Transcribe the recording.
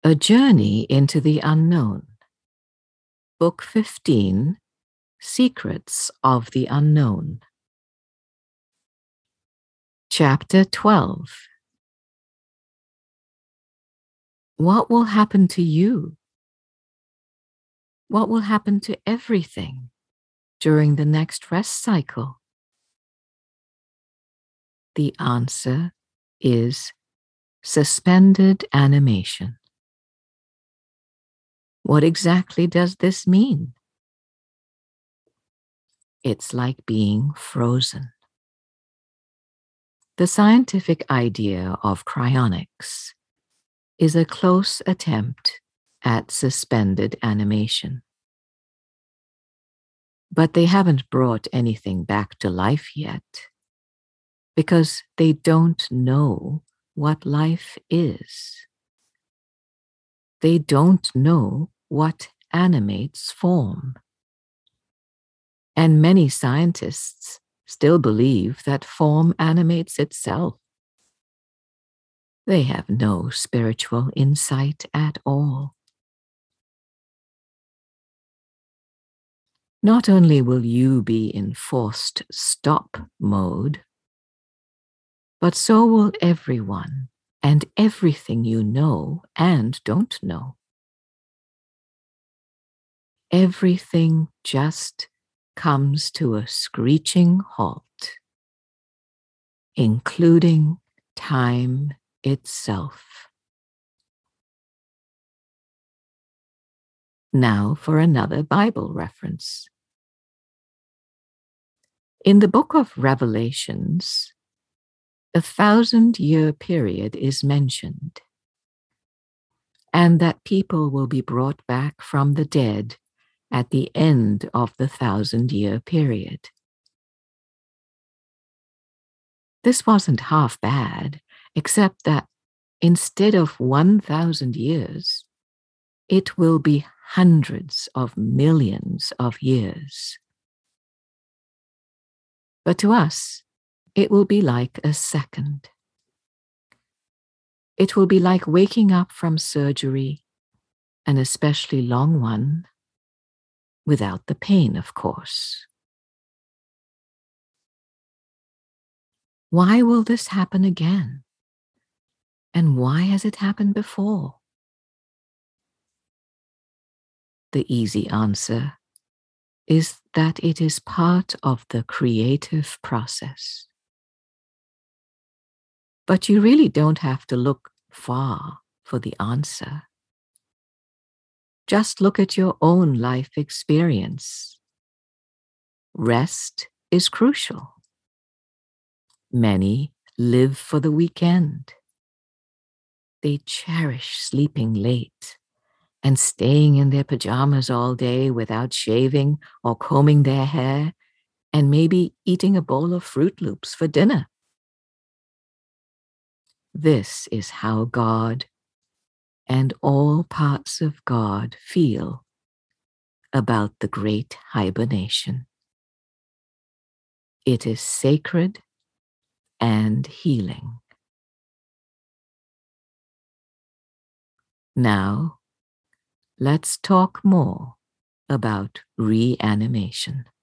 A Journey into the Unknown. Book 15, Secrets of the Unknown. Chapter 12. What will happen to you? What will happen to everything during the next rest cycle? The answer is suspended animation. What exactly does this mean? It's like being frozen. The scientific idea of cryonics is a close attempt at suspended animation. But they haven't brought anything back to life yet, because they don't know what life is. They don't know what animates form. And many scientists still believe that form animates itself. They have no spiritual insight at all. Not only will you be in forced stop mode, but so will everyone and everything you know and don't know. Everything just comes to a screeching halt, including time itself. Now for another Bible reference. In the book of Revelations, a 1,000-year period is mentioned, and that people will be brought back from the dead at the end of the 1,000-year period. This wasn't half bad, except that instead of 1,000 years, it will be hundreds of millions of years. But to us, it will be like a second. It will be like waking up from surgery, an especially long one, without the pain, of course. Why will this happen again? And why has it happened before? The easy answer is that it is part of the creative process. But you really don't have to look far for the answer. Just look at your own life experience. Rest is crucial. Many live for the weekend. They cherish sleeping late and staying in their pajamas all day without shaving or combing their hair, and maybe eating a bowl of Fruit Loops for dinner. This is how God and all parts of God feel about the great hibernation. It is sacred and healing. Now, let's talk more about reanimation.